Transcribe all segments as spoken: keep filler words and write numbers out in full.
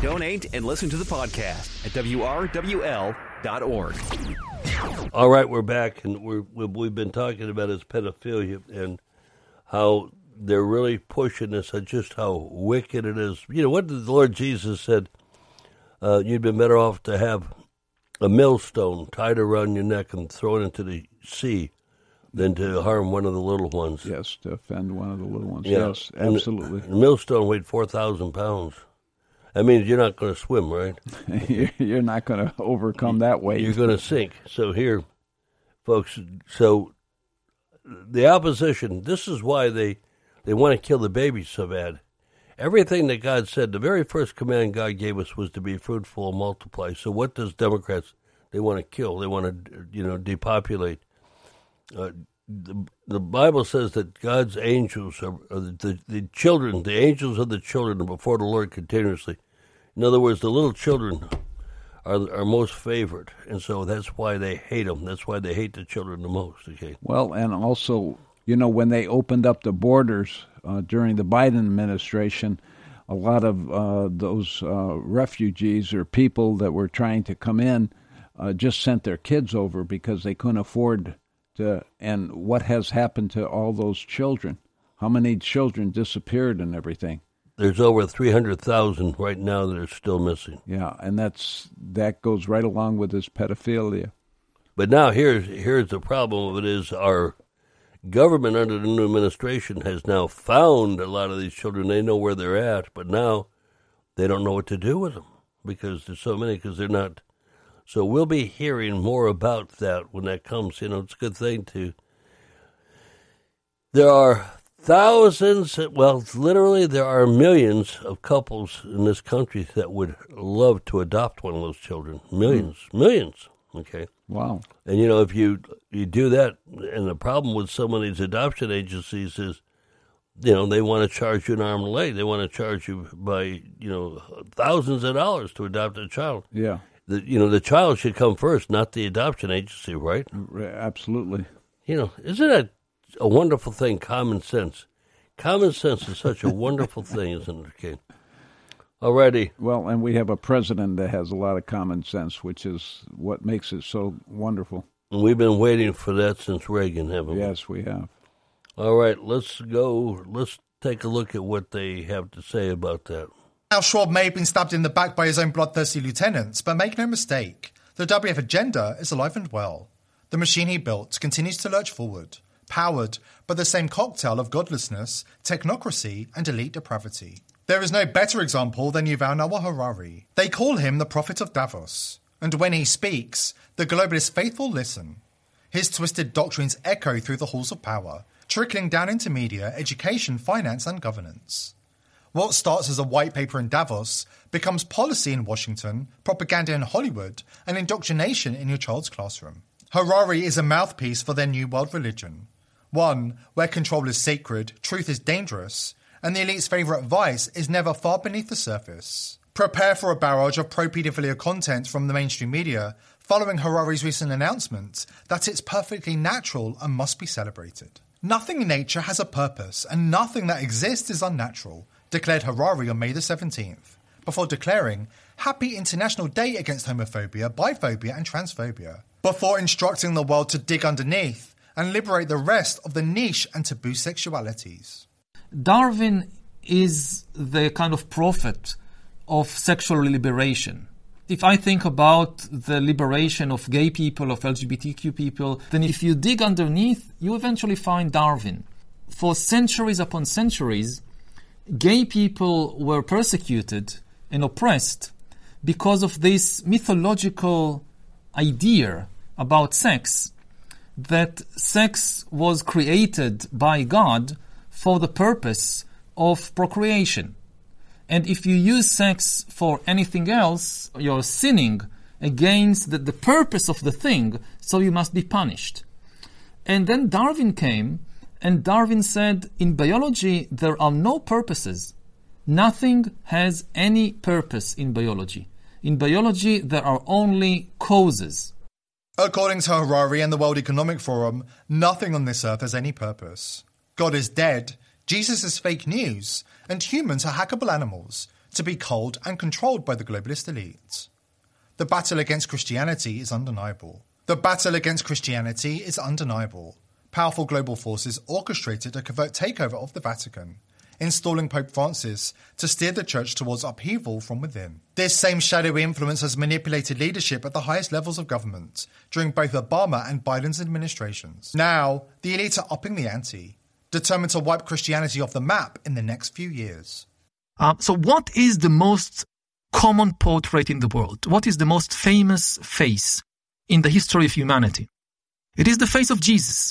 Donate and listen to the podcast at W R W L dot org. All right, we're back, and we're, we've been talking about his pedophilia and how they're really pushing this and just how wicked it is. You know, what did the Lord Jesus said? Uh, you'd been better off to have a millstone tied around your neck and thrown into the sea than to harm one of the little ones. Yes, to offend one of the little ones. Yeah. Yes, absolutely. And the millstone weighed four thousand pounds. That means you're not going to swim, right? You're not going to overcome that weight. You're going to sink. So here, folks, so the opposition, this is why they, they want to kill the babies so bad. Everything that God said, the very first command God gave us was to be fruitful and multiply. So what does Democrats, they want to kill, they want to, you know, depopulate. Uh, the, the Bible says that God's angels, are, are the, the children, the angels of the children are before the Lord continuously. In other words, the little children are are most favored, and so that's why they hate them. That's why they hate the children the most. Okay. Well, and also, you know, when they opened up the borders uh, during the Biden administration, a lot of uh, those uh, refugees or people that were trying to come in uh, just sent their kids over because they couldn't afford to. And what has happened to all those children? How many children disappeared and everything? There's over three hundred thousand right now that are still missing. Yeah, and that's that goes right along with this pedophilia. But now here's here's the problem of it is our government under the new administration has now found a lot of these children. They know where they're at, but now they don't know what to do with them because there's so many because they're not. So we'll be hearing more about that when that comes. You know, it's a good thing to. There are thousands, well, literally there are millions of couples in this country that would love to adopt one of those children. Millions, mm. millions, okay? Wow. And, you know, if you, you do that, and the problem with some of these adoption agencies is, you know, they want to charge you an arm and a leg. They want to charge you by, you know, thousands of dollars to adopt a child. Yeah. The, you know, the child should come first, not the adoption agency, right? Absolutely. You know, isn't that a wonderful thing, common sense? Common sense is such a wonderful thing, isn't it, Kate? Alrighty. Well, and we have a president that has a lot of common sense, which is what makes it so wonderful. And we've been waiting for that since Reagan, haven't we? Yes, we have. All right, let's go. Let's take a look at what they have to say about that. Now, Schwab may have been stabbed in the back by his own bloodthirsty lieutenants, but make no mistake, the W F agenda is alive and well. The machine he built continues to lurch forward, powered by the same cocktail of godlessness, technocracy, and elite depravity. There is no better example than Yuval Noah Harari. They call him the prophet of Davos, and when he speaks, the globalist faithful listen. His twisted doctrines echo through the halls of power, trickling down into media, education, finance, and governance. What starts as a white paper in Davos becomes policy in Washington, propaganda in Hollywood, and indoctrination in your child's classroom. Harari is a mouthpiece for their new world religion, one where control is sacred, truth is dangerous, and the elite's favourite vice is never far beneath the surface. Prepare for a barrage of pro-paedophilia content from the mainstream media following Harari's recent announcement that it's perfectly natural and must be celebrated. Nothing in nature has a purpose, and nothing that exists is unnatural, declared Harari on May the seventeenth, before declaring Happy International Day Against Homophobia, Biphobia and Transphobia, before instructing the world to dig underneath and liberate the rest of the niche and taboo sexualities. Darwin is the kind of prophet of sexual liberation. If I think about the liberation of gay people, of L G B T Q people, then if you dig underneath, you eventually find Darwin. For centuries upon centuries, gay people were persecuted and oppressed because of this mythological idea about sex, that sex was created by God for the purpose of procreation. And if you use sex for anything else, you're sinning against the, the purpose of the thing, so you must be punished. And then Darwin came, and Darwin said, in biology, there are no purposes. Nothing has any purpose in biology. In biology, there are only causes. According to Harari and the World Economic Forum, nothing on this earth has any purpose. God is dead, Jesus is fake news, and humans are hackable animals, to be culled and controlled by the globalist elite. The battle against Christianity is undeniable. The battle against Christianity is undeniable. Powerful global forces orchestrated a covert takeover of the Vatican, installing Pope Francis to steer the church towards upheaval from within. This same shadowy influence has manipulated leadership at the highest levels of government during both Obama and Biden's administrations. Now, the elite are upping the ante, determined to wipe Christianity off the map in the next few years. Uh, so what is the most common portrait in the world? What is the most famous face in the history of humanity? It is the face of Jesus.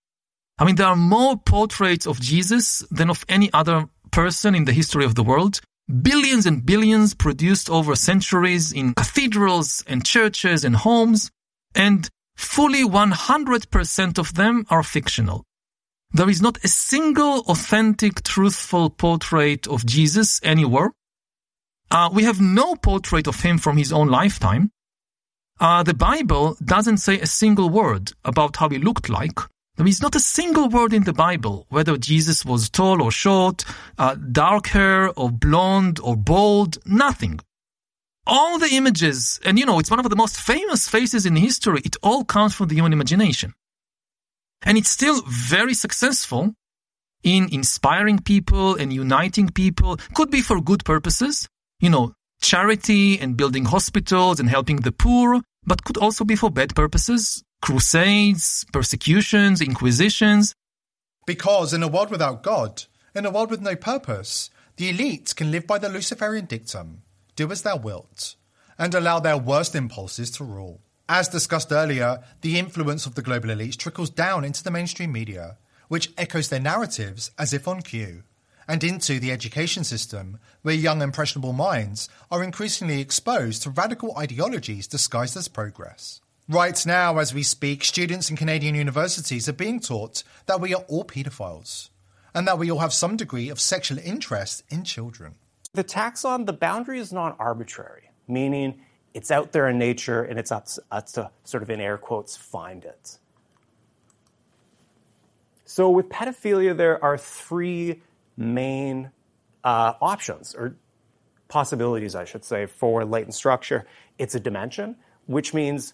I mean, there are more portraits of Jesus than of any other person in the history of the world. Billions and billions produced over centuries in cathedrals and churches and homes, and fully one hundred percent of them are fictional. There is not a single authentic, truthful portrait of Jesus anywhere. Uh, we have no portrait of him from his own lifetime. Uh, the Bible doesn't say a single word about how he looked like. There is not a single word in the Bible, whether Jesus was tall or short, uh, dark hair or blonde or bald, nothing. All the images, and you know, it's one of the most famous faces in history, it all comes from the human imagination. And it's still very successful in inspiring people and uniting people. Could be for good purposes, you know, charity and building hospitals and helping the poor, but could also be for bad purposes. Crusades, persecutions, inquisitions. Because in a world without God, in a world with no purpose, the elite can live by the Luciferian dictum, do as thou wilt, and allow their worst impulses to rule. As discussed earlier, the influence of the global elites trickles down into the mainstream media, which echoes their narratives as if on cue, and into the education system, where young impressionable minds are increasingly exposed to radical ideologies disguised as progress. Right now, as we speak, students in Canadian universities are being taught that we are all paedophiles, and that we all have some degree of sexual interest in children. The taxon, the boundary is not arbitrary, meaning it's out there in nature and it's up to us to sort of, in air quotes, find it. So with pedophilia, there are three main uh, options, or possibilities, I should say, for latent structure. It's a dimension, which means,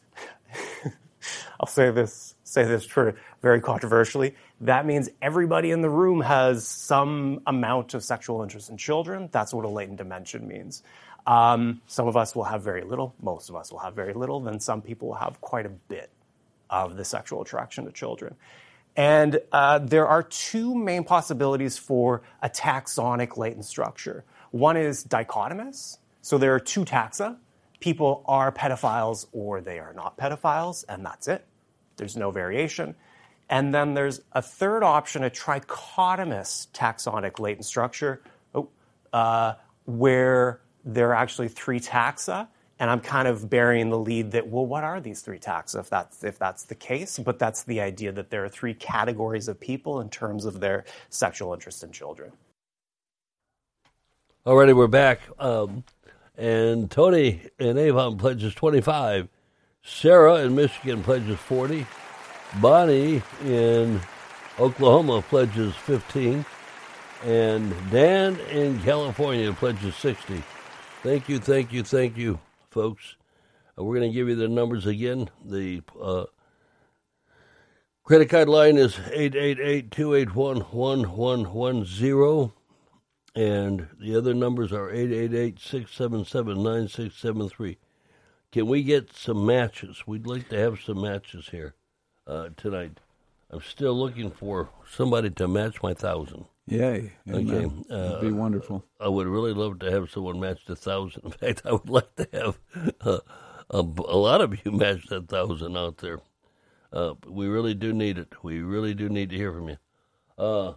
I'll say this, say this for very controversially, that means everybody in the room has some amount of sexual interest in children. That's what a latent dimension means. Um, some of us will have very little. Most of us will have very little. Then some people will have quite a bit of the sexual attraction to children. And uh, there are two main possibilities for a taxonic latent structure. One is dichotomous. So there are two taxa. People are pedophiles or they are not pedophiles, and that's it. There's no variation. And then there's a third option, a trichotomous taxonic latent structure, oh, uh, where there are actually three taxa. And I'm kind of burying the lead that, well, what are these three taxa if that's, if that's the case? But that's the idea that there are three categories of people in terms of their sexual interest in children. Alrighty, we're back. Um, and Tony in Avon pledges twenty-five. Sarah in Michigan pledges forty. Bonnie in Oklahoma pledges fifteen. And Dan in California pledges sixty. Thank you, thank you, thank you, folks. Uh, we're going to give you the numbers again. The uh, credit card line is eight eight eight, two eight one, one one one zero. And the other numbers are eight eight eight, six seven seven, nine six seven three. Can we get some matches? We'd like to have some matches here uh, tonight. I'm still looking for somebody to match my thousand. Yay. Okay. Uh, That'd be wonderful. I would really love to have someone match the thousand. In fact, I would like to have uh, a, a lot of you match that thousand out there. Uh, we really do need it. We really do need to hear from you. Uh,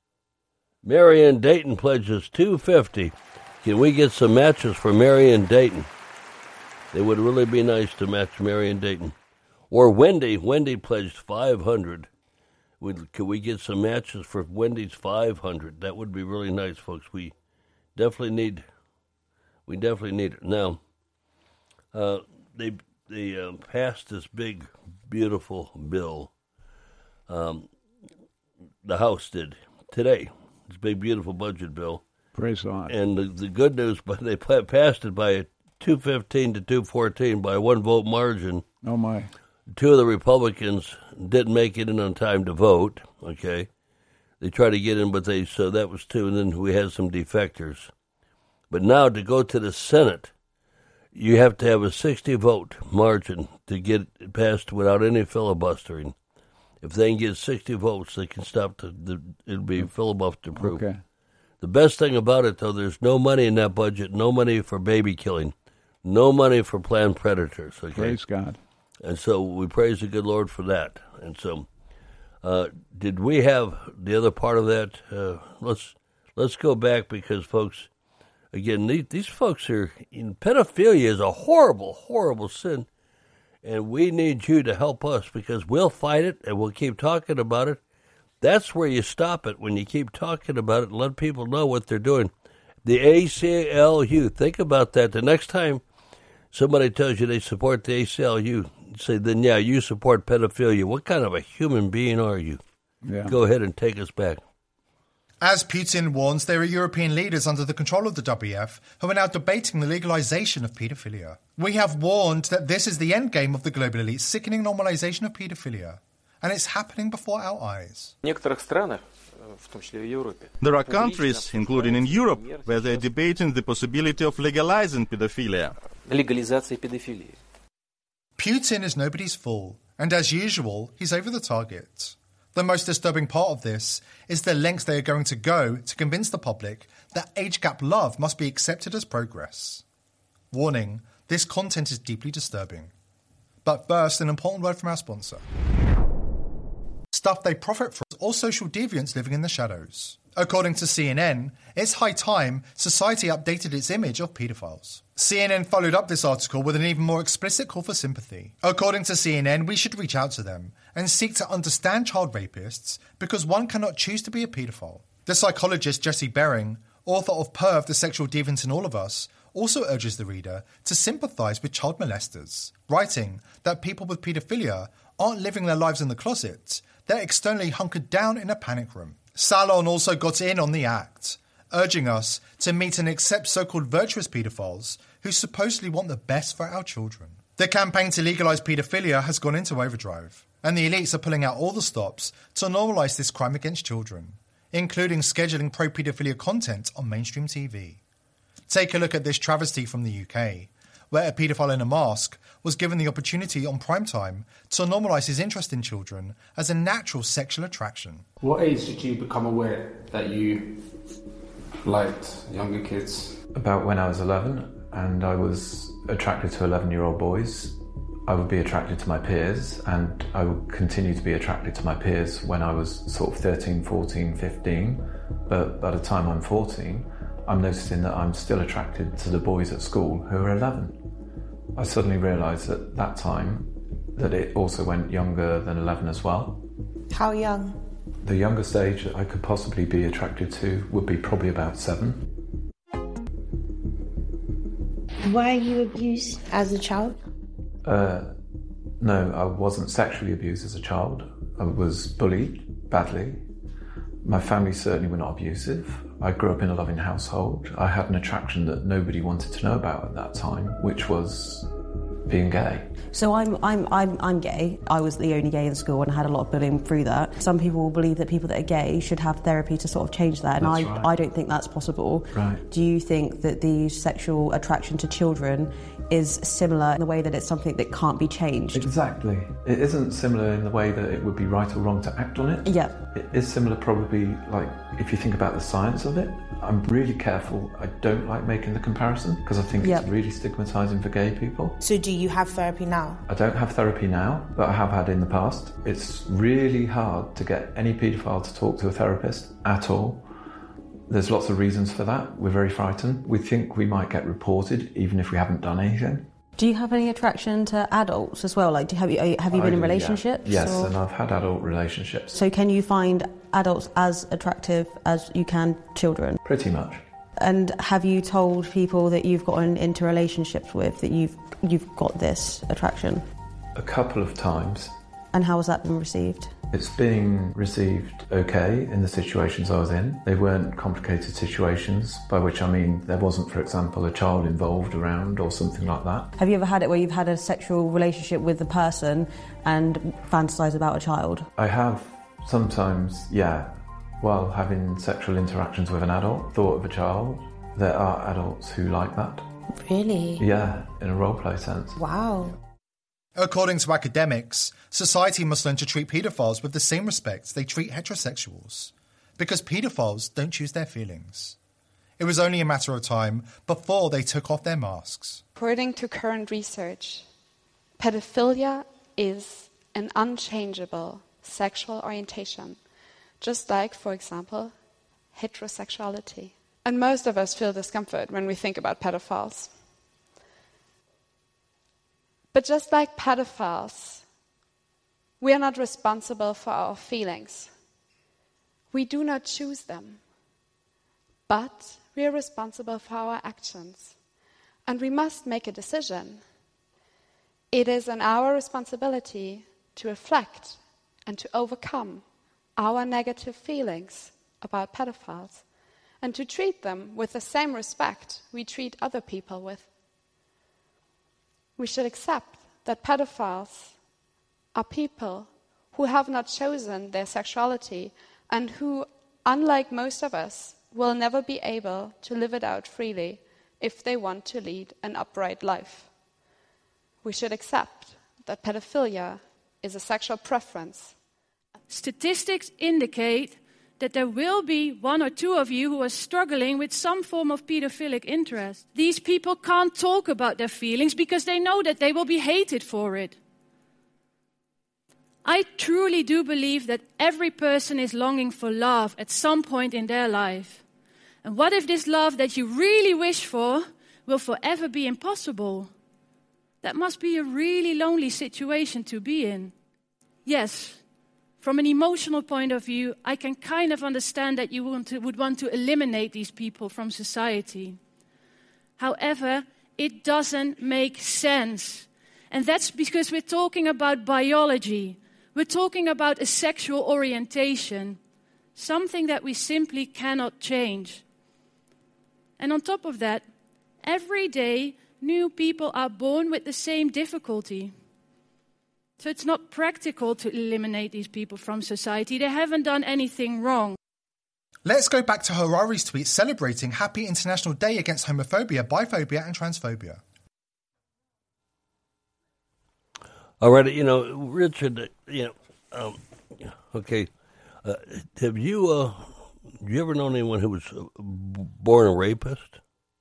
Marion Dayton pledges two hundred fifty dollars. Can we get some matches for Marion Dayton? It would really be nice to match Marion Dayton. Or Wendy. Wendy pledged five hundred dollars. Would, could we get some matches for Wendy's five hundred? That would be really nice, folks. We definitely need, we definitely need it. Now, uh, they they uh, passed this big, beautiful bill. Um, the House did today. This big, beautiful budget bill. Praise God. And the, the good news, but they passed it by a two fifteen to two fourteen by a one vote margin. Oh, my. Two of the Republicans didn't make it in on time to vote, okay? They tried to get in, but they, so that was two, and then we had some defectors. But now to go to the Senate, you have to have a sixty vote margin to get it passed without any filibustering. If they can get sixty votes, they can stop the, the it'll be filibuster proof. Okay. The best thing about it, though, there's no money in that budget, no money for baby killing, no money for planned predators. Okay? Praise God. And so we praise the good Lord for that. And so, uh, did we have the other part of that? Uh, let's let's go back because, folks, again, these, these folks are in pedophilia is a horrible, horrible sin, and we need you to help us because we'll fight it and we'll keep talking about it. That's where you stop it, when you keep talking about it and let people know what they're doing. The A C L U, think about that. The next time somebody tells you they support the A C L U, say, then, yeah, you support pedophilia. What kind of a human being are you? Yeah. Go ahead and take us back. As Putin warns, there are European leaders under the control of the W E F who are now debating the legalization of paedophilia. We have warned that this is the endgame of the global elite's sickening normalization of paedophilia. And it's happening before our eyes. There are countries, including in Europe, where they're debating the possibility of legalizing pedophilia. Putin is nobody's fool, and as usual, he's over the target. The most disturbing part of this is the lengths they are going to go to convince the public that age gap love must be accepted as progress. Warning, this content is deeply disturbing. But first, an important word from our sponsor. Stuff they profit from all social deviants living in the shadows. According to C N N, it's high time society updated its image of paedophiles. C N N followed up this article with an even more explicit call for sympathy. According to C N N, we should reach out to them and seek to understand child rapists because one cannot choose to be a paedophile. The psychologist Jesse Bering, author of Perv, the Sexual Deviant in All of Us, also urges the reader to sympathise with child molesters, writing that people with paedophilia aren't living their lives in the closet, they're externally hunkered down in a panic room. Salon also got in on the act, urging us to meet and accept so-called virtuous paedophiles who supposedly want the best for our children. The campaign to legalise paedophilia has gone into overdrive, and the elites are pulling out all the stops to normalise this crime against children, including scheduling pro-paedophilia content on mainstream T V. Take a look at this travesty from the U K, where a paedophile in a mask was given the opportunity on primetime to normalise his interest in children as a natural sexual attraction. What age did you become aware that you liked younger kids? About when I was eleven, and I was attracted to eleven-year-old boys. I would be attracted to my peers, and I would continue to be attracted to my peers when I was sort of thirteen, fourteen, fifteen. But by the time I'm fourteen, I'm noticing that I'm still attracted to the boys at school who are eleven. I suddenly realised at that time that it also went younger than eleven as well. How young? The youngest age that I could possibly be attracted to would be probably about seven. Were you abused as a child? Uh, no, I wasn't sexually abused as a child. I was bullied badly. My family certainly were not abusive. I grew up in a loving household. I had an attraction that nobody wanted to know about at that time, which was being gay. So I'm I'm I'm I'm gay. I was the only gay in school and I had a lot of bullying through that. Some people believe that people that are gay should have therapy to sort of change that, and That's I right. I don't think that's possible. Right. Do you think that the sexual attraction to children is similar in the way that it's something that can't be changed? Exactly. It isn't similar in the way that it would be right or wrong to act on it. Yeah. It is similar probably, like, if you think about the science of it. I'm really careful. I don't like making the comparison because I think Yep. it's really stigmatising for gay people. So do you have therapy now? I don't have therapy now, but I have had in the past. It's really hard to get any paedophile to talk to a therapist at all. There's lots of reasons for that. We're very frightened. We think we might get reported even if we haven't done anything. Do you have any attraction to adults as well? Like, do, have you have you I been in do, yeah. relationships? Yes, or? and I've had adult relationships. So can you find adults as attractive as you can children? Pretty much. And have you told people that you've gotten into relationships with that you've you've got this attraction? A couple of times. And how has that been received? It's being received okay in the situations I was in. They weren't complicated situations, by which I mean there wasn't, for example, a child involved around or something like that. Have you ever had it where you've had a sexual relationship with a person and fantasised about a child? I have sometimes, yeah, while having sexual interactions with an adult, thought of a child. There are adults who like that. Really? Yeah, in a role-play sense. Wow. According to academics, society must learn to treat paedophiles with the same respect they treat heterosexuals, because paedophiles don't choose their feelings. It was only a matter of time before they took off their masks. According to current research, pedophilia is an unchangeable sexual orientation, just like, for example, heterosexuality. And most of us feel discomfort when we think about pedophiles. But just like pedophiles, we are not responsible for our feelings. We do not choose them. But we are responsible for our actions. And we must make a decision. It is in our responsibility to reflect and to overcome our negative feelings about pedophiles and to treat them with the same respect we treat other people with. We should accept that pedophiles are people who have not chosen their sexuality and who, unlike most of us, will never be able to live it out freely if they want to lead an upright life. We should accept that pedophilia is a sexual preference. Statistics indicate that there will be one or two of you who are struggling with some form of pedophilic interest. These people can't talk about their feelings because they know that they will be hated for it. I truly do believe that every person is longing for love at some point in their life. And what if this love that you really wish for will forever be impossible? That must be a really lonely situation to be in. Yes, from an emotional point of view, I can kind of understand that you want to, would want to eliminate these people from society. However, it doesn't make sense. And that's because we're talking about biology. We're talking about a sexual orientation, something that we simply cannot change. And on top of that, every day, new people are born with the same difficulty. So it's not practical to eliminate these people from society. They haven't done anything wrong. Let's go back to Harari's tweet celebrating Happy International Day Against Homophobia, Biphobia and Transphobia. All right, you know, Richard, you know, um, okay, uh, have you, uh, have you ever known anyone who was uh, born a rapist?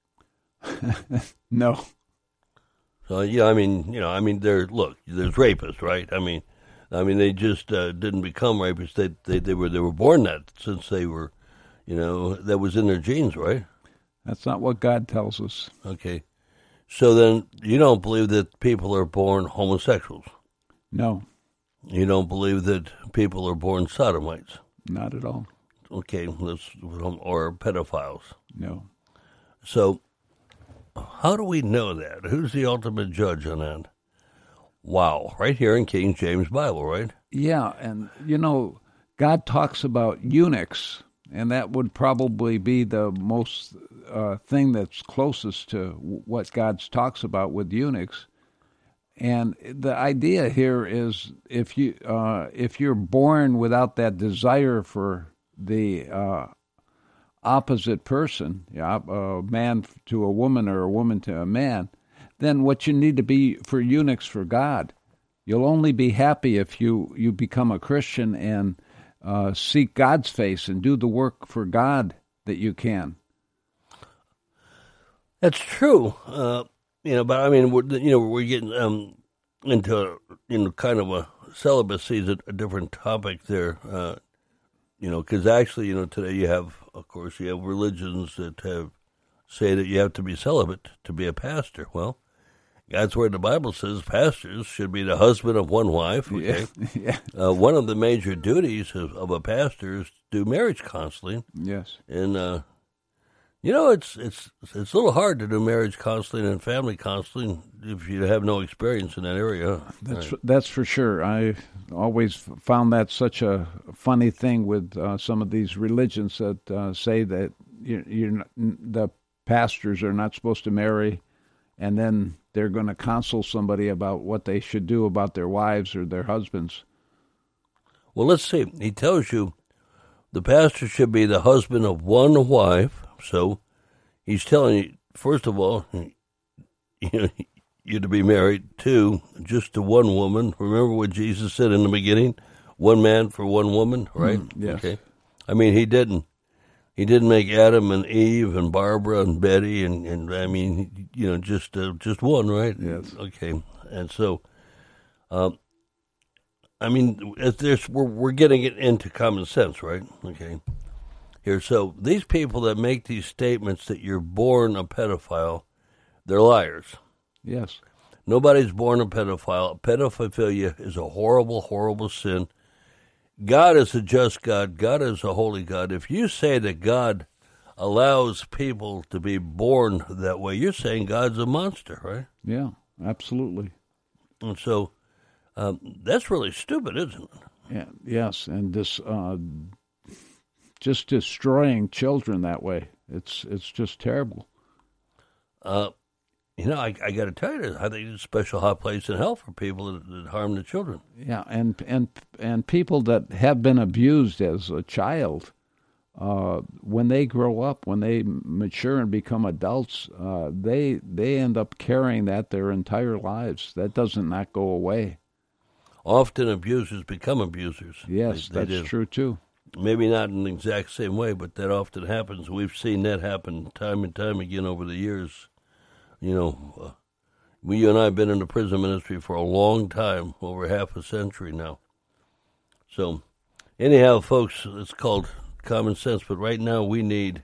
No. So, yeah, I mean, you know, I mean, there, look, there's rapists, right? I mean, I mean, they just uh, didn't become rapists. They, they, they were, they were born that since they were, you know, that was in their genes, right? That's not what God tells us. Okay. So then you don't believe that people are born homosexuals? No. You don't believe that people are born sodomites? Not at all. Okay, let's, or pedophiles? No. So how do we know that? Who's the ultimate judge on that? Wow, right here in King James Bible, right? Yeah, and you know, God talks about eunuchs, and that would probably be the most uh, thing that's closest to what God talks about with eunuchs. And the idea here is if you uh, if you're born without that desire for the uh, opposite person, yeah, a man to a woman or a woman to a man, then what you need to be for eunuchs for God. You'll only be happy if you, you become a Christian and uh, seek God's face and do the work for God that you can. That's true, uh, you know. But I mean, we're, you know, we're getting um, into you know kind of a celibacy is a, a different topic there, uh, you know, because actually, you know, today you have, of course, you have religions that have say that you have to be celibate to be a pastor. Well, God's word, the Bible says, pastors should be the husband of one wife. Okay, yeah. uh, one of the major duties of, of a pastor is to do marriage counseling. Yes, and uh, You know, it's it's it's a little hard to do marriage counseling and family counseling if you have no experience in that area. That's Right. that's for sure. I always found that such a funny thing with uh, some of these religions that uh, say that you, you're not, the pastors are not supposed to marry, and then they're going to counsel somebody about what they should do about their wives or their husbands. Well, let's see. He tells you the pastor should be the husband of one wife. So he's telling you, first of all, you know, you're to be married, two, just to one woman. Remember what Jesus said in the beginning? One man for one woman, right? Mm, yes. Okay. I mean, he didn't. He didn't make Adam and Eve and Barbara and Betty and, and I mean, you know, just uh, just one, right? Yes. Okay. And so, um, I mean, as there's, we're we're getting it into common sense, right? Okay. Here, so these people that make these statements that you're born a pedophile, they're liars. Yes. Nobody's born a pedophile. Pedophilia is a horrible, horrible sin. God is a just God. God is a holy God. If you say that God allows people to be born that way, you're saying God's a monster, right? Yeah, absolutely. And so um, that's really stupid, isn't it? Yeah, yes, and this uh, just destroying children that way. It's it's just terrible. Uh, you know, I, I got to tell you, I think it's a special hot place in hell for people that, that harm the children. Yeah, and and and people that have been abused as a child, uh, when they grow up, when they mature and become adults, uh, they they end up carrying that their entire lives. That doesn't not go away. Often abusers become abusers. Yes, They- they that's do. true too. Maybe not in the exact same way, but that often happens. We've seen that happen time and time again over the years. You know, uh, we, you and I have been in the prison ministry for a long time, over half a century now. So, anyhow, folks, it's called common sense. But right now, we need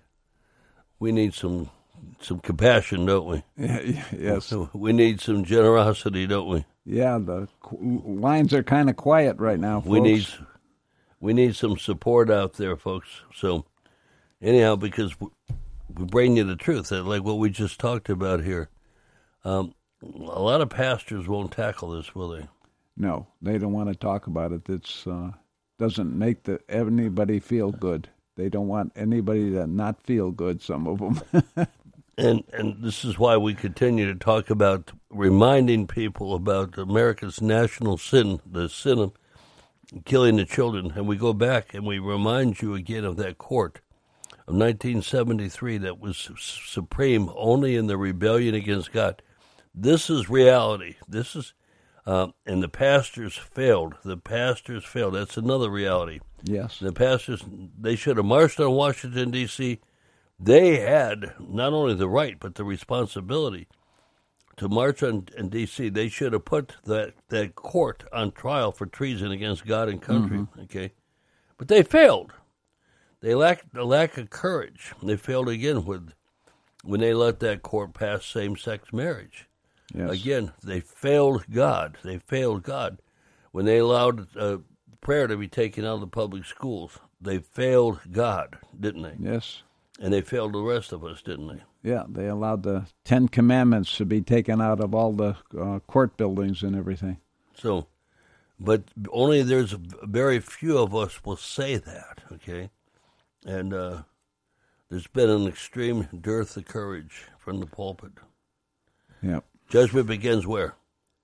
we need some some compassion, don't we? Yeah, yes. We need some generosity, don't we? Yeah, the qu- lines are kind of quiet right now, folks. We need we need some support out there, folks. So, anyhow, because we, we bring you the truth, like what we just talked about here. Um, a lot of pastors won't tackle this, will they? No, they don't want to talk about it. It's uh, doesn't make the anybody feel good. They don't want anybody to not feel good. Some of them. And and this is why we continue to talk about reminding people about America's national sin, the sin of killing the children. And we go back and we remind you again of that court of nineteen seventy-three that was supreme only in the rebellion against God. This is reality. This is, uh, and the pastors failed. The pastors failed. That's another reality. Yes. The pastors, they should have marched on Washington, D C They had not only the right, but the responsibility to march on in D C They should have put that, that court on trial for treason against God and country, Mm-hmm. okay? But they failed. They lacked a lack of courage. They failed again with when they let that court pass same-sex marriage. Yes. Again, they failed God. They failed God. When they allowed uh, prayer to be taken out of the public schools, they failed God, didn't they? Yes. And they failed the rest of us, didn't they? Yeah, they allowed the Ten Commandments to be taken out of all the uh, court buildings and everything. So, but only there's very few of us will say that, okay? And uh, there's been an extreme dearth of courage from the pulpit. Yep. Judgment begins where?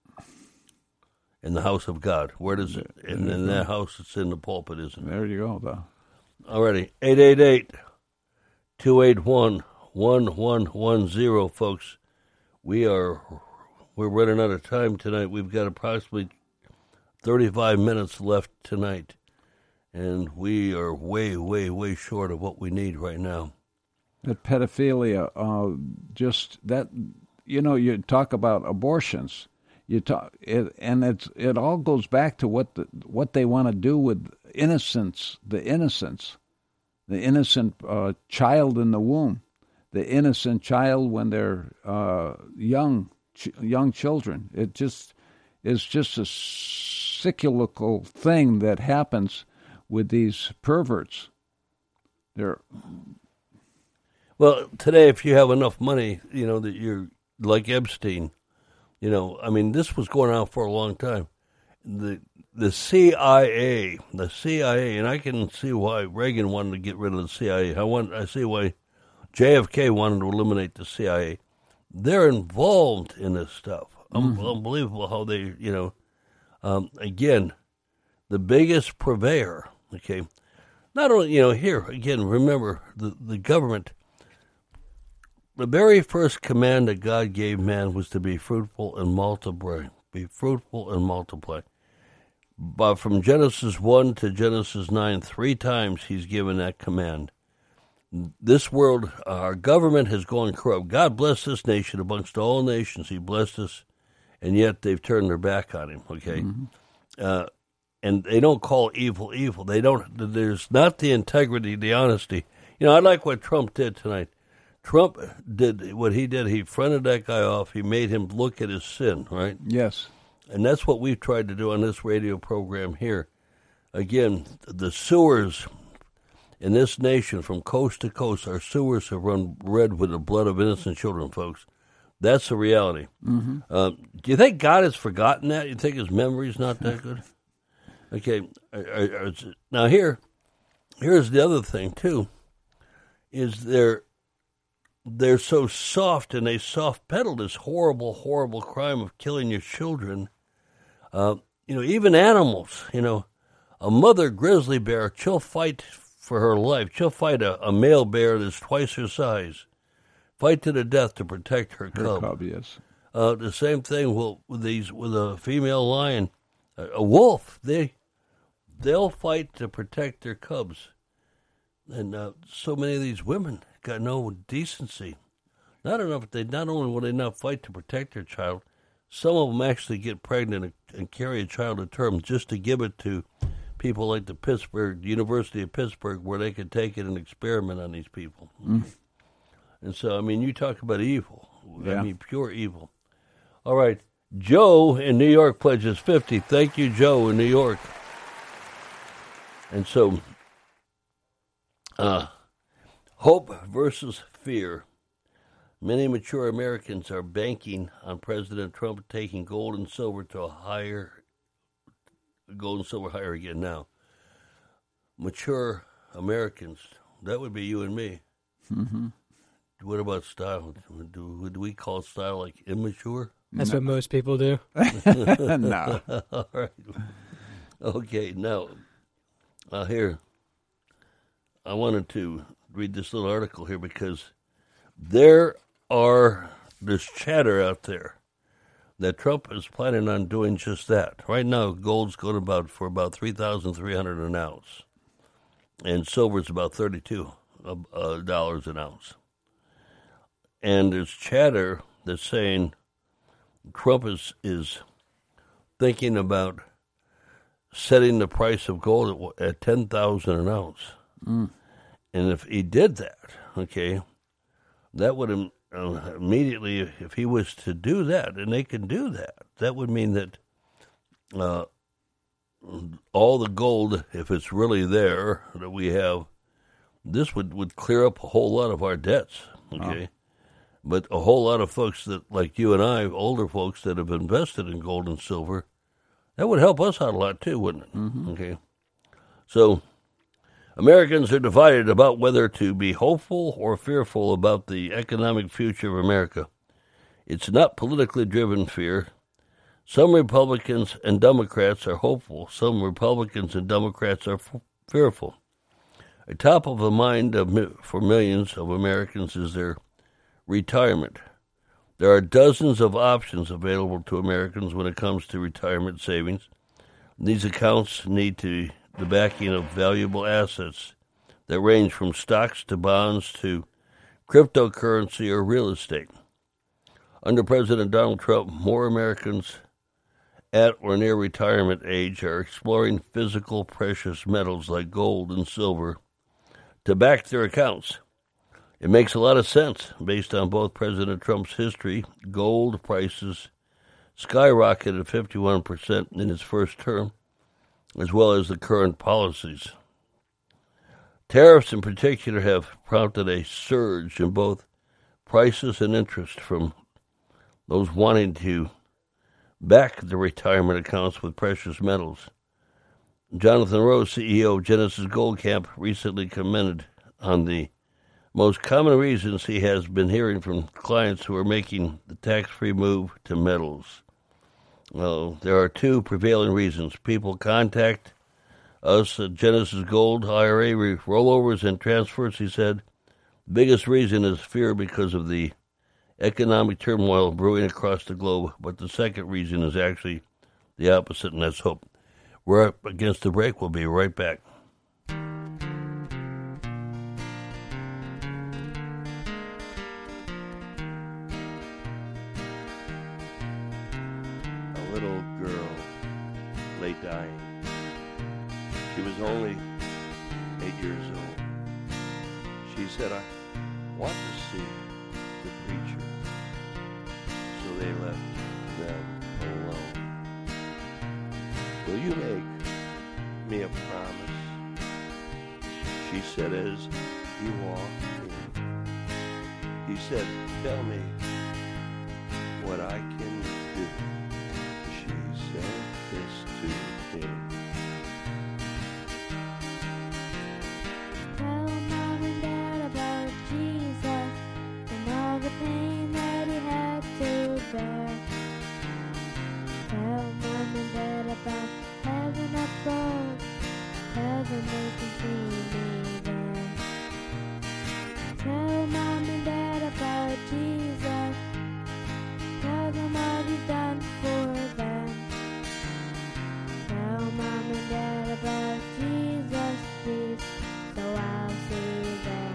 In the house of God. Where does it? In, in that house, it's in the pulpit, isn't it? There you go, though. Alrighty, eight eight eight, two eight one, one one one zero, folks. We are we're running out of time tonight. We've got approximately thirty-five minutes left tonight, and we are way, way, way short of what we need right now. That pedophilia, uh, just that, you know, you talk about abortions, you talk, it, and it's it all goes back to what the, what they want to do with innocence, the innocence, the innocent uh, child in the womb, the innocent child when they're uh, young, ch- young children. It just is just a cyclical thing that happens with these perverts. They're Well, today, if you have enough money, you know, that you're like Epstein, you know, I mean, this was going on for a long time. The the C I A, the C I A, and I can see why Reagan wanted to get rid of the C I A. I want, I see why J F K wanted to eliminate the C I A. They're involved in this stuff. Mm-hmm. Um, unbelievable how they, you know, um, again, the biggest purveyor, okay, not only, you know, here, again, remember, the, the government, the very first command that God gave man was to be fruitful and multiply. Be fruitful and multiply. But from Genesis one to Genesis nine, three times he's given that command. This world, our government has gone corrupt. God bless this nation amongst all nations. He blessed us, and yet they've turned their back on him, okay? Mm-hmm. Uh, and they don't call evil evil. They don't. There's not the integrity, the honesty. You know, I like what Trump did tonight. Trump did what he did. He fronted that guy off. He made him look at his sin, right? Yes. And that's what we've tried to do on this radio program here. Again, the sewers in this nation, from coast to coast, our sewers have run red with the blood of innocent children, folks. That's the reality. Mm-hmm. Uh, do you think God has forgotten that? You think his memory's not that good? Okay. Now here, here's the other thing too. Is they're they're so soft, and they soft pedal this horrible, horrible crime of killing your children. Uh, you know, even animals. You know, a mother grizzly bear, she'll fight for her life. She'll fight a, a male bear that's twice her size. Fight to the death to protect her cub. Her cub, yes. Uh, the same thing will, with these with a female lion, a, a wolf. They they'll fight to protect their cubs, and uh, so many of these women got no decency. Not enough. They not only will they not fight to protect their child, some of them actually get pregnant and, and carry a child to term just to give it to people like the Pittsburgh the University of Pittsburgh, where they could take it and experiment on these people. Mm. And so, I mean, you talk about evil. Yeah. I mean, pure evil. All right. Joe in New York pledges fifty. Thank you, Joe in New York. And so, uh, hope versus fear. Many mature Americans are banking on President Trump taking gold and silver to a higher, gold and silver higher again now. Mature Americans, that would be you and me. Mm-hmm. What about style? Do, would we call style like immature? That's no. what most people do. No. All right. Okay, now, uh, here, I wanted to read this little article here because there are this chatter out there that Trump is planning on doing just that. Right now, gold's going about for about three thousand three hundred dollars an ounce, and silver's about thirty-two dollars an ounce. And there's chatter that's saying Trump is, is thinking about setting the price of gold at, at ten thousand dollars an ounce. Mm. And if he did that, okay, that would um, uh, immediately, if he was to do that, and they can do that, that would mean that uh, all the gold, if it's really there that we have, this would, would clear up a whole lot of our debts, okay? Oh. But a whole lot of folks that, like you and I, older folks that have invested in gold and silver, that would help us out a lot too, wouldn't it? Mm-hmm. Okay. So Americans are divided about whether to be hopeful or fearful about the economic future of America. It's not politically driven fear. Some Republicans and Democrats are hopeful. Some Republicans and Democrats are f- fearful. A top of the mind of, for millions of Americans is their retirement. There are dozens of options available to Americans when it comes to retirement savings. These accounts need to the backing of valuable assets that range from stocks to bonds to cryptocurrency or real estate. Under President Donald Trump, more Americans at or near retirement age are exploring physical precious metals like gold and silver to back their accounts. It makes a lot of sense based on both President Trump's history. Gold prices skyrocketed fifty-one percent in his first term, as well as the current policies. Tariffs in particular have prompted a surge in both prices and interest from those wanting to back the retirement accounts with precious metals. Jonathan Rose, C E O of Genesis Goldcamp, recently commented on the most common reasons he has been hearing from clients who are making the tax-free move to metals. Well, there are two prevailing reasons. People contact us at Genesis Gold, I R A rollovers and transfers, he said. The biggest reason is fear because of the economic turmoil brewing across the globe, but the second reason is actually the opposite, and that's hope. We're up against the break. We'll be right back. A little girl lay dying. She was only eight years old. She said, I want to see the preacher. So they left them alone. Will you make me a promise? She said as he walked in. He said, tell me what I can do. She said this to him. Tell Mom and Dad about Jesus and all the pain that he had to bear. Tell Mom and Dad about heaven above. Tell them they can see me there. Tell Mom and Dad about Jesus. Tell them what he's done for them. Tell Mom and Dad about Jesus, please, so I'll see them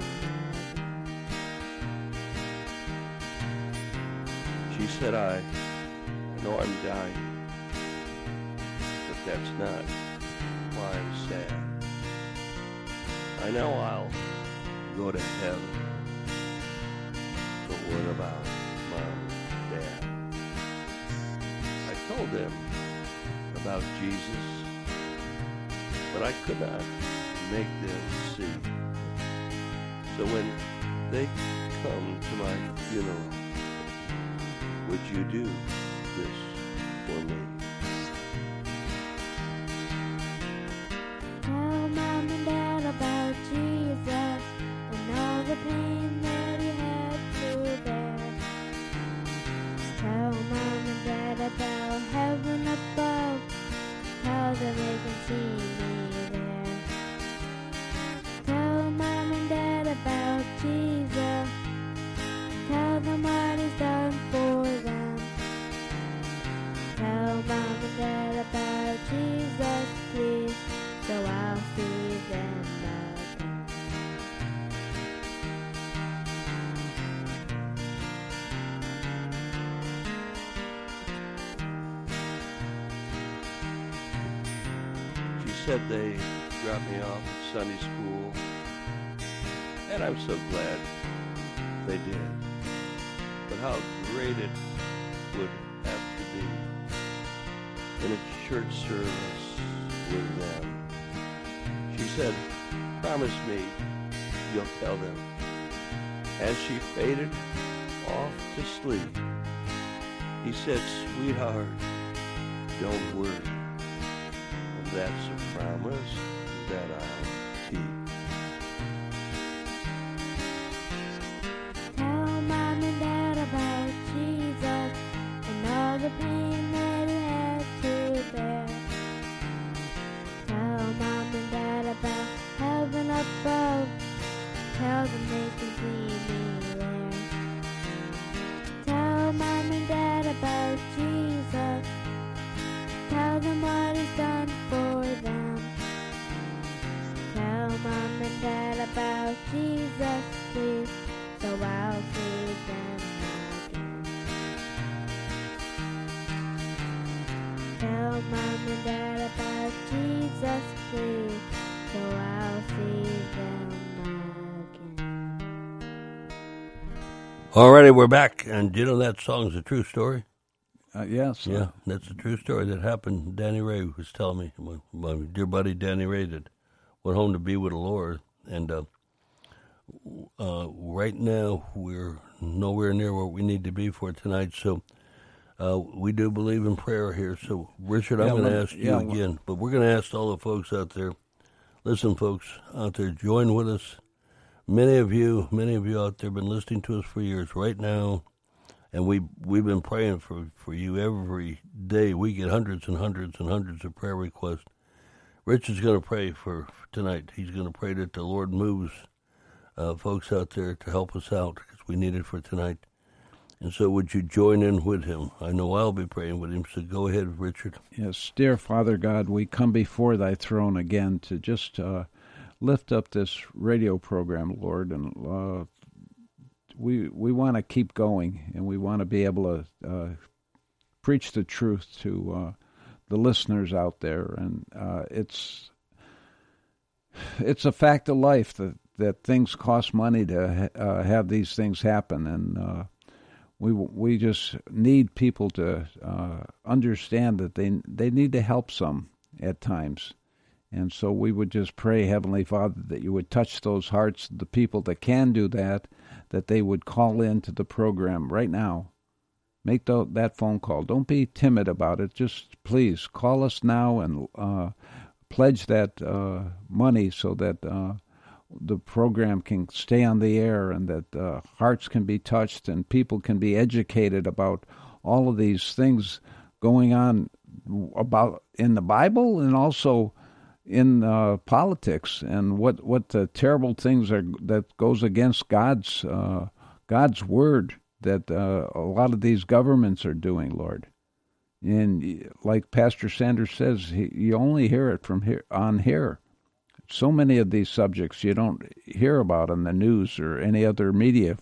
again. She said, I know I'm dying, but that's not why I'm sad. I know I'll go to heaven, but what about Mom and Dad? I told them about Jesus, but I could not make them see. So when they come to my funeral, would you do this for me? Tell Mom and Dad about Jesus and all the pain that he had to bear. Tell Mom and Dad about heaven above, how that they can see me there. Tell Mom and Dad about Jesus, tell them what he's done for them. Tell Mom and Dad about Jesus, please, so I'll see them again. She said they dropped me off at Sunday school, and I'm so glad they did. But how great it would have to be in a church service with them. She said, promise me you'll tell them. As she faded off to sleep, he said, sweetheart, don't worry. And that's a promise that I'll keep. Tell Mom and Dad about Jesus and all the pain that he had to bear. Tell Mom and Dad about heaven above. Tell them they can see me there. Tell Mom and Dad about Jesus. Tell them what he's done for them. Tell Mom and Dad about Jesus, please, so I'll see them again. Tell Mom and Dad about Jesus, please, so I'll see them again. Alrighty, we're back, and do you know that song's a true story? Uh, yes. Yeah, that's a true story that happened. Danny Ray was telling me, my, my dear buddy Danny Ray that went home to be with the Lord, And uh, uh, right now, we're nowhere near where we need to be for tonight. So uh, we do believe in prayer here. So, Richard, I'm Yeah, going to well, ask you yeah, well- again, but we're going to ask all the folks out there. Listen, folks out there, join with us. Many of you, many of you out there have been listening to us for years. Right now, and we, we've been praying for, for you every day. We get hundreds and hundreds and hundreds of prayer requests. Richard's going to pray for, for tonight. He's going to pray that the Lord moves uh, folks out there to help us out because we need it for tonight. And so would you join in with him? I know I'll be praying with him, so go ahead, Richard. Yes, dear Father God, we come before thy throne again to just uh, lift up this radio program, Lord, and uh, we we want to keep going, and we want to be able to uh, preach the truth to uh, the listeners out there, and uh, it's it's a fact of life that, that things cost money to uh, have these things happen, and uh, we we just need people to uh, understand that they they need to help some at times. And so we would just pray, Heavenly Father, that you would touch those hearts, the people that can do that, that they would call in to the program right now. Make the, that phone call. Don't be timid about it. Just please call us now and uh, pledge that uh, money so that uh, the program can stay on the air and that uh, hearts can be touched and people can be educated about all of these things going on about in the Bible and also in uh, politics and what what the terrible things are that goes against God's uh, God's word that uh, a lot of these governments are doing, Lord. And like Pastor Sanders says, he, you only hear it from here on here. So many of these subjects you don't hear about in the news or any other media.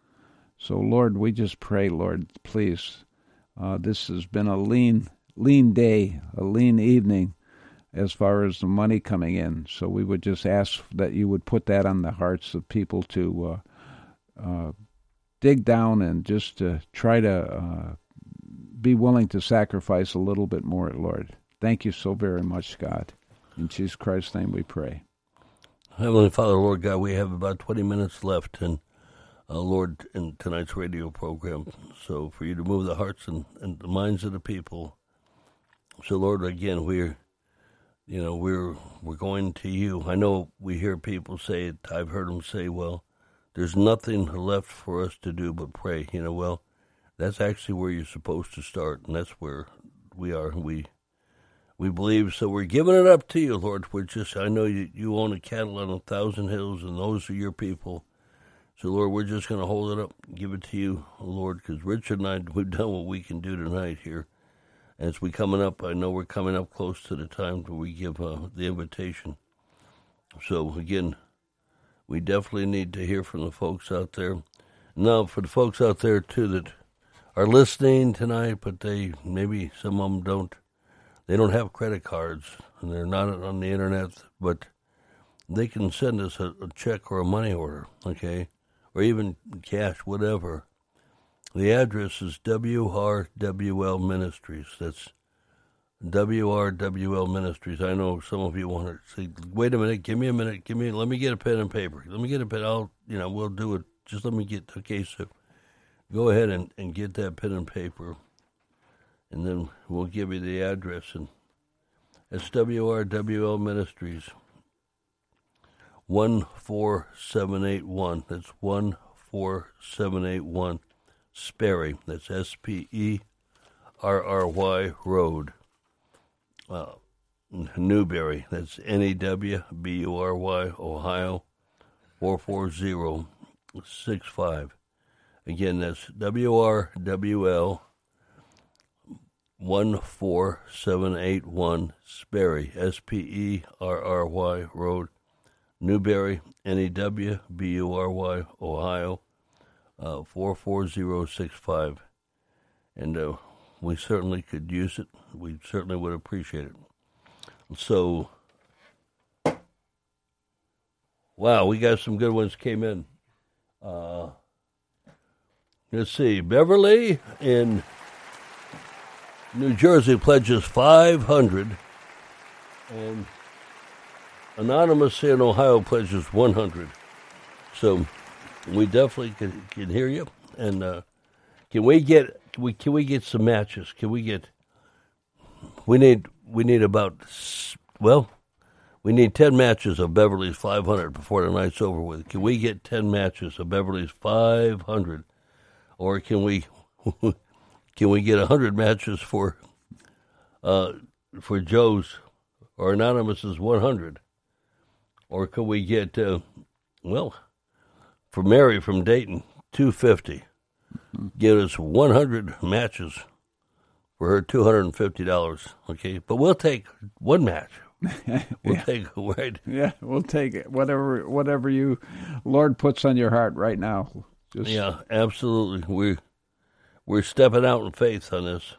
So, Lord, we just pray, Lord, please. Uh, this has been a lean, lean day, a lean evening, as far as the money coming in. So we would just ask that you would put that on the hearts of people to uh, uh, dig down and just to try to uh, be willing to sacrifice a little bit more, Lord. Thank you so very much, God. In Jesus Christ's name we pray. Heavenly Father, Lord God, we have about twenty minutes left, and uh, Lord, in tonight's radio program. So for you to move the hearts and, and the minds of the people. So, Lord, again, we're You know, we're we're going to you. I know we hear people say it. I've heard them say, well, there's nothing left for us to do but pray. You know, well, that's actually where you're supposed to start, and that's where we are. We we believe, so we're giving it up to you, Lord. We're just, I know you, you own a cattle on a thousand hills, and those are your people. So, Lord, we're just going to hold it up, give it to you, Lord, because Richard and I, we've done what we can do tonight here. As we coming up, I know we're coming up close to the time where we give uh, the invitation. So, again, we definitely need to hear from the folks out there. Now, for the folks out there, too, that are listening tonight, but they maybe some of them don't, they don't have credit cards, and they're not on the Internet, but they can send us a, a check or a money order, okay, or even cash, whatever. The address is W R W L Ministries. That's W R W L Ministries. I know some of you want to say, wait a minute, give me a minute, give me, let me get a pen and paper. Let me get a pen, I'll, you know, we'll do it. Just let me get, okay, so go ahead and, and get that pen and paper, and then we'll give you the address. And it's W R W L Ministries, one four seven eight one. That's one four seven eight one. Sperry, that's S P E R R Y Road, uh, Newberry, that's N E W B U R Y, Ohio, four four zero six five. Again, that's W R W L one four seven eight one, Sperry, S P E R R Y Road, Newberry, N E W B U R Y, Ohio, Uh, four four zero six five, and uh, we certainly could use it. We certainly would appreciate it. So, wow, we got some good ones came in. Uh, let's see, Beverly in New Jersey pledges five hundred, and Anonymous in Ohio pledges one hundred. So we definitely can, can hear you. And uh, can we get can we can we get some matches? Can we get? We need we need about well, we need ten matches of Beverly's five hundred before the night's over with. Can we get ten matches of Beverly's five hundred, or can we can we get a hundred matches for uh, for Joe's or Anonymous's one hundred, or can we get uh, well for Mary from Dayton two fifty? Get us one hundred matches for her two hundred fifty dollars, okay? But we'll take one match. We'll yeah. take right. Yeah, we'll take it. Whatever, whatever you, Lord, puts on your heart right now. Just... Yeah, absolutely. We're we're stepping out in faith on this.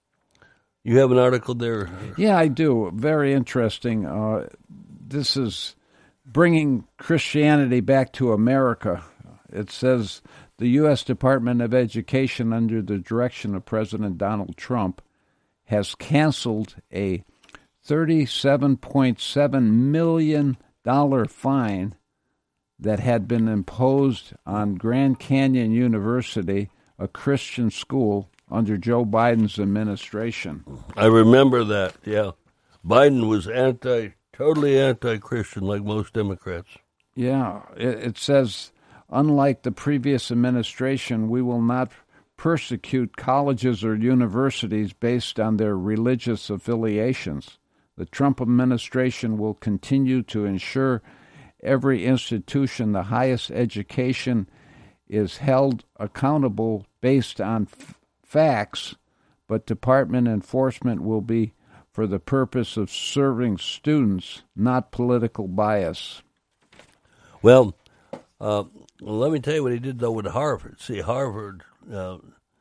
You have an article there. Yeah, I do. Very interesting. Uh, this is bringing Christianity back to America. It says the U S Department of Education, under the direction of President Donald Trump, has canceled a thirty-seven point seven million dollars fine that had been imposed on Grand Canyon University, a Christian school, under Joe Biden's administration. I remember that, yeah. Biden was anti, totally anti-Christian, like most Democrats. Yeah, it, it says, unlike the previous administration, we will not persecute colleges or universities based on their religious affiliations. The Trump administration will continue to ensure every institution, the highest education, is held accountable based on f- facts, but department enforcement will be for the purpose of serving students, not political bias. Well, uh, well, let me tell you what he did, though, with Harvard. See, Harvard uh,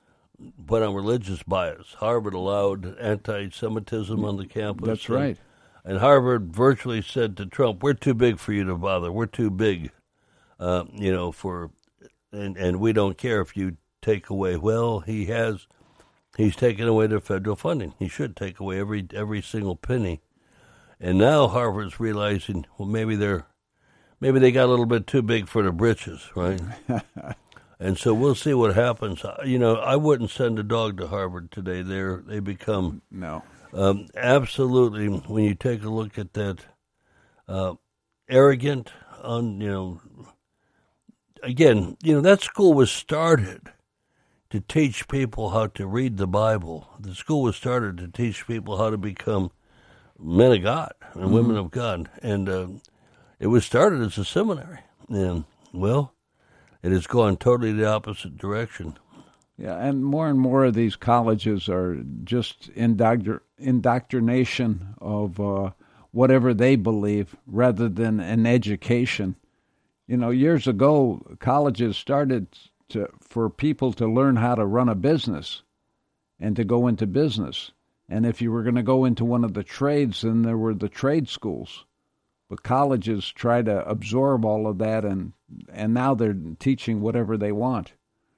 put on religious bias. Harvard allowed anti-Semitism on the campus. That's and, right. And Harvard virtually said to Trump, we're too big for you to bother. We're too big, uh, you know, for, and, and we don't care if you take away. Well, he has, he's taken away their federal funding. He should take away every every single penny. And now Harvard's realizing, well, maybe they're, maybe they got a little bit too big for the britches, right? And so we'll see what happens. You know, I wouldn't send a dog to Harvard today. They're they become no um, absolutely. When you take a look at that, uh, arrogant, on you know. Again, you know that school was started to teach people how to read the Bible. The school was started to teach people how to become men of God and mm-hmm. women of God, and uh, it was started as a seminary. And well, it has gone totally the opposite direction. Yeah, and more and more of these colleges are just indoctr- indoctrination of uh, whatever they believe rather than an education. You know, years ago, colleges started to, for people to learn how to run a business and to go into business. And if you were going to go into one of the trades, then there were the trade schools. But colleges try to absorb all of that, and and now they're teaching whatever they want.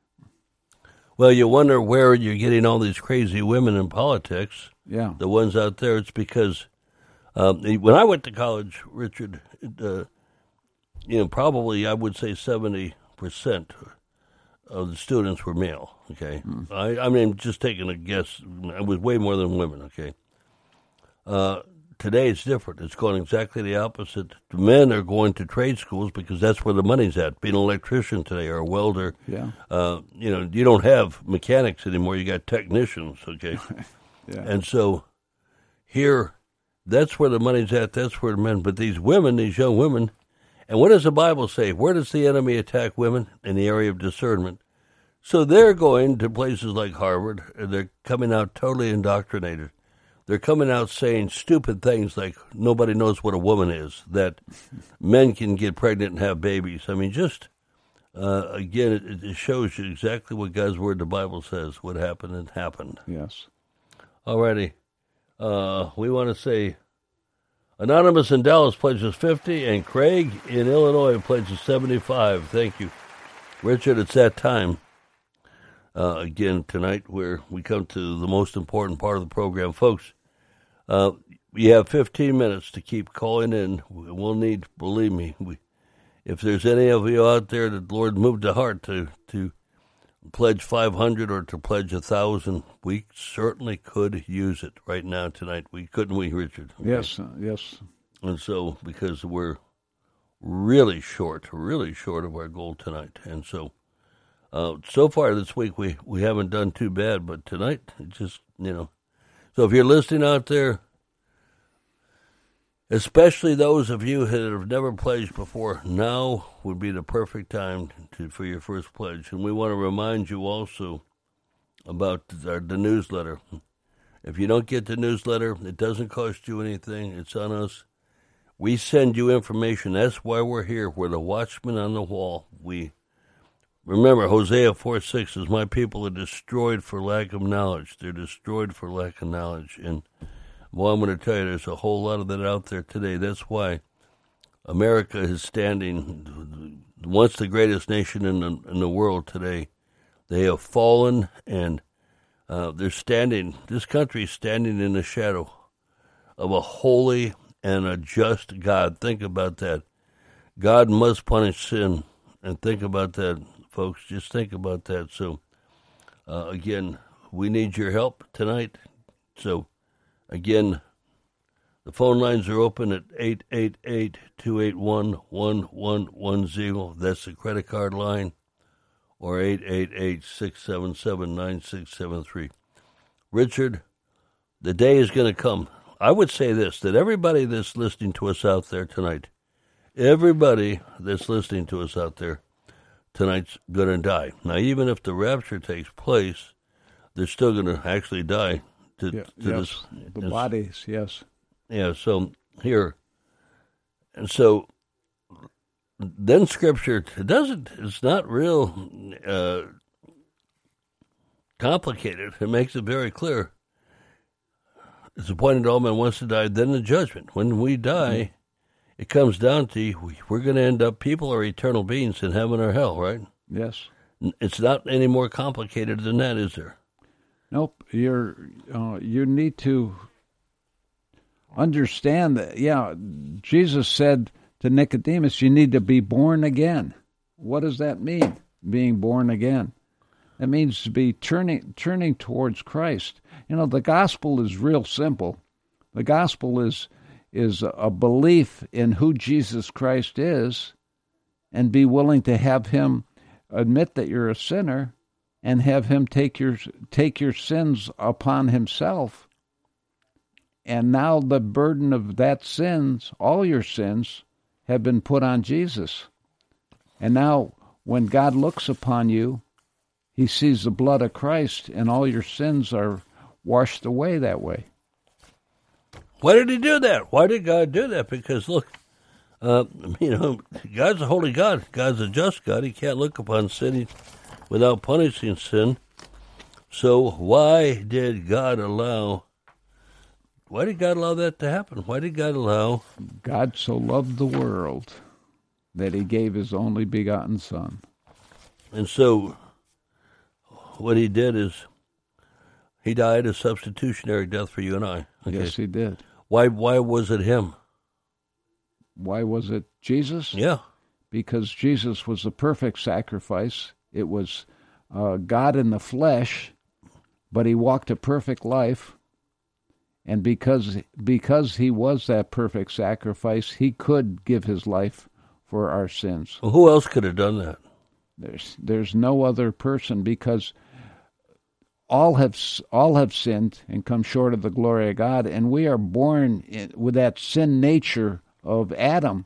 Well, you wonder where you're getting all these crazy women in politics. Yeah. The ones out there, it's because um, when I went to college, Richard, uh, you know, probably I would say seventy percent of the students were male, okay? Mm. I, I mean, just taking a guess, it was way more than women, okay? Uh, today it's different. It's going exactly the opposite. The men are going to trade schools because that's where the money's at. Being an electrician today or a welder, yeah. uh, you know, you don't have mechanics anymore. You got technicians, okay? yeah. And so here, that's where the money's at. That's where the men, but these women, these young women, and what does the Bible say? Where does the enemy attack women? In the area of discernment. So they're going to places like Harvard, and they're coming out totally indoctrinated. They're coming out saying stupid things like nobody knows what a woman is, that men can get pregnant and have babies. I mean, just, uh, again, it, it shows you exactly what God's Word, the Bible says, what happened and happened. Yes. All righty. Uh, we want to say Anonymous in Dallas pledges fifty, and Craig in Illinois pledges seventy-five. Thank you. Richard, it's that time. Uh, again, tonight, where we come to the most important part of the program. Folks, Uh, you have fifteen minutes to keep calling in. We'll need, believe me, we, if there's any of you out there that the Lord moved the heart to, to pledge five hundred or to pledge one thousand, we certainly could use it right now tonight. We couldn't we, Richard? Okay. Yes, uh, yes. And so, because we're really short, really short of our goal tonight. And so, uh, so far this week, we, we haven't done too bad, but tonight, it just, you know. So if you're listening out there, especially those of you that have never pledged before, now would be the perfect time to, for your first pledge. And we want to remind you also about our, the newsletter. If you don't get the newsletter, it doesn't cost you anything. It's on us. We send you information. That's why we're here. We're the watchmen on the wall. We remember Hosea four six is, my people are destroyed for lack of knowledge. They're destroyed for lack of knowledge. And well, I'm going to tell you, there's a whole lot of that out there today. That's why America is standing, once the greatest nation in the, in the world today. They have fallen, and uh, they're standing, this country is standing in the shadow of a holy and a just God. Think about that. God must punish sin, and think about that, folks. Just think about that. So, uh, again, we need your help tonight. So, again, the phone lines are open at eight eight eight, two eight one, one one one zero. That's the credit card line. Or eight eight eight, six seven seven, nine six seven three. Richard, the day is going to come. I would say this, that everybody that's listening to us out there tonight, everybody that's listening to us out there tonight's going to die. Now, even if the rapture takes place, they're still going to actually die. To, yeah, to yes, this, the this, bodies, yes. Yeah, so here, and so then Scripture, it doesn't, it's not real uh, complicated. It makes it very clear. It's appointed all men once to die, then the judgment. When we die, mm-hmm. it comes down to, we, we're going to end up, people are eternal beings in heaven or hell, right? Yes. It's not any more complicated than that, is there? Nope. You're, uh, you need to understand that, yeah, Jesus said to Nicodemus, you need to be born again. What does that mean, being born again? It means to be turning turning towards Christ. You know, the gospel is real simple. The gospel is is a belief in who Jesus Christ is, and be willing to have him admit that you're a sinner and have him take your take your sins upon himself. And now the burden of that sins, all your sins, have been put on Jesus. And now when God looks upon you, he sees the blood of Christ, and all your sins are washed away that way. Why did he do that? Why did God do that? Because, look, uh, you know, God's a holy God. God's a just God. He can't look upon sin without punishing sin. So why did God allow, why did God allow that to happen? Why did God allow? God so loved the world that he gave his only begotten Son. And so what he did is he died a substitutionary death for you and I. Okay. Yes, he did. Why Why was it him? Why was it Jesus? Yeah. Because Jesus was the perfect sacrifice. It was uh, God in the flesh, but he walked a perfect life. And because because he was that perfect sacrifice, he could give his life for our sins. Well, who else could have done that? There's there's no other person, because all have all have sinned and come short of the glory of God, and we are born in, with that sin nature of Adam.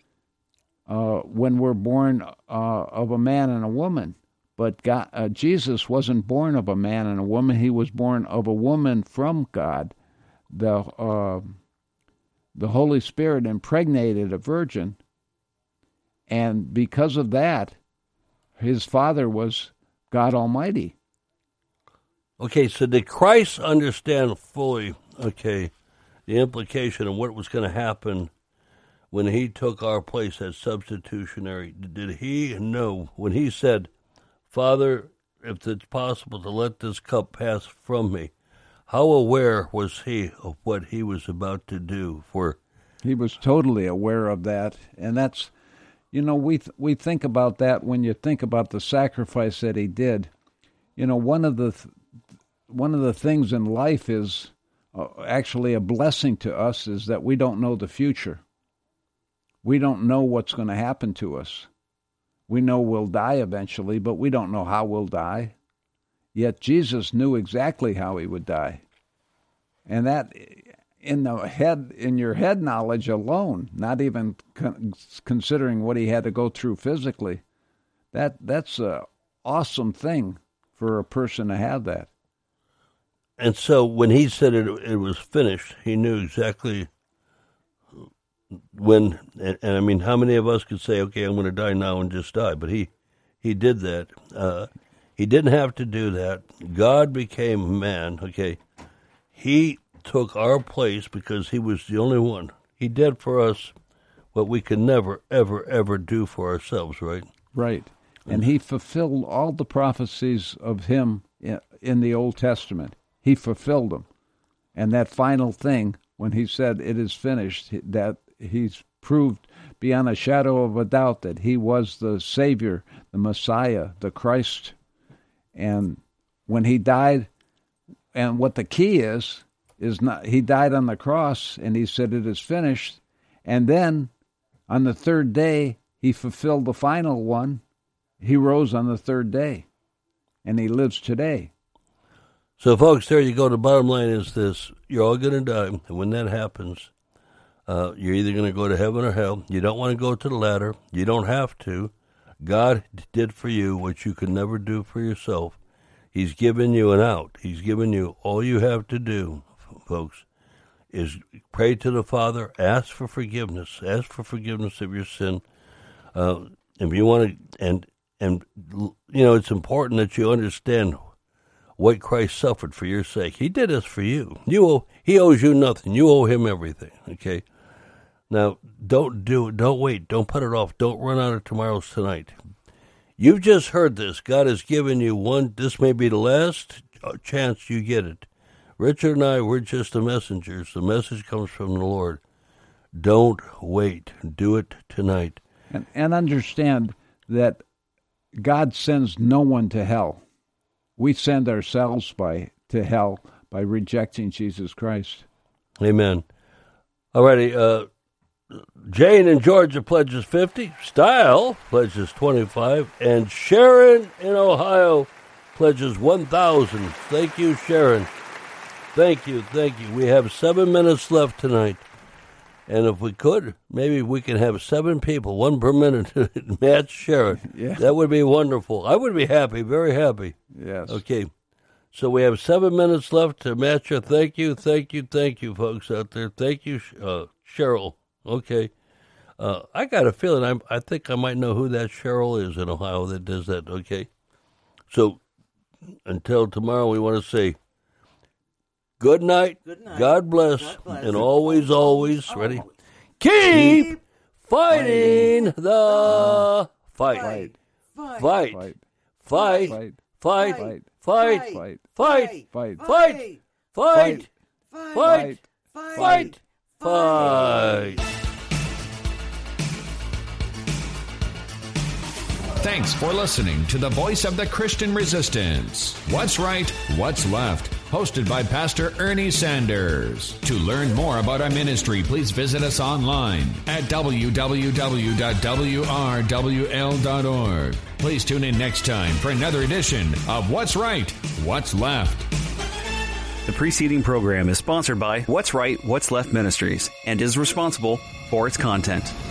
Uh, when we're born uh, of a man and a woman, but God, uh, Jesus wasn't born of a man and a woman; he was born of a woman from God. The uh, the Holy Spirit impregnated a virgin, and because of that, his father was God Almighty. Okay, so did Christ understand fully, okay, the implication of what was going to happen when he took our place as substitutionary? Did he know when he said, Father, if it's possible to let this cup pass from me, how aware was he of what he was about to do? For he was totally aware of that, and that's, you know, we th- we think about that when you think about the sacrifice that he did. You know, one of the th- one of the things in life is uh, actually a blessing to us is that we don't know the future. We don't know what's going to happen to us. We know we'll die eventually, but we don't know how we'll die. Yet Jesus knew exactly how he would die. And that, in the head, in your head knowledge alone, not even con- considering what he had to go through physically, that that's an awesome thing for a person to have that. And so when he said it, it was finished, he knew exactly when, and, and I mean, how many of us could say, okay, I'm going to die now and just die? But he, he did that. Uh, He didn't have to do that. God became man, okay? He took our place because he was the only one. He did for us what we could never, ever, ever do for ourselves, right? Right. And he fulfilled all the prophecies of him in the Old Testament. He fulfilled them. And that final thing, when he said it is finished, that he's proved beyond a shadow of a doubt that he was the Savior, the Messiah, the Christ. And when he died, and what the key is, is not he died on the cross, and he said it is finished. And then on the third day, he fulfilled the final one. He rose on the third day, and he lives today. So, folks, there you go. The bottom line is this. You're all going to die, and when that happens, uh, you're either going to go to heaven or hell. You don't want to go to the latter. You don't have to. God did for you what you could never do for yourself. He's given you an out. He's given you all you have to do, folks, is pray to the Father, ask for forgiveness, ask for forgiveness of your sin. Uh, if you want to, and, and, you know, it's important that you understand what Christ suffered for your sake. He did this for you. You owe, he owes you nothing. You owe him everything, okay? Now, don't do it. Don't wait. Don't put it off. Don't run out of tomorrow's tonight. You've just heard this. God has given you one. This may be the last chance you get it. Richard and I, we're just the messengers. The message comes from the Lord. Don't wait. Do it tonight. And, and understand that God sends no one to hell. We send ourselves by to hell by rejecting Jesus Christ. Amen. All righty. Uh, Jane in Georgia pledges fifty, Style pledges twenty-five, and Sharon in Ohio pledges one thousand. Thank you, Sharon. Thank you, thank you. We have seven minutes left tonight, and if we could, maybe we can have seven people, one per minute, to match Sharon. Yeah. That would be wonderful. I would be happy, very happy. Yes. Okay. So we have seven minutes left to match her. Thank you, thank you, thank you, folks out there. Thank you, uh, Cheryl. Okay. Uh, I got a feeling I I think I might know who that Cheryl is in Ohio that does that. Okay. So until tomorrow, we want to say good night. Good night. God bless. God bless. And always, always, always, ready? Keep, Keep fighting, fighting the fight. Fight. Fight. Fight. Fight. Fight. Fight. Fight. Fight. Fight. Fight. Fight. Fight. Fight. Fight. Fight. Thanks for listening to the Voice of the Christian Resistance. What's Right, What's Left? Hosted by Pastor Ernie Sanders. To learn more about our ministry, please visit us online at w w w dot w r w l dot org. Please tune in next time for another edition of What's Right, What's Left. The preceding program is sponsored by What's Right, What's Left Ministries and is responsible for its content.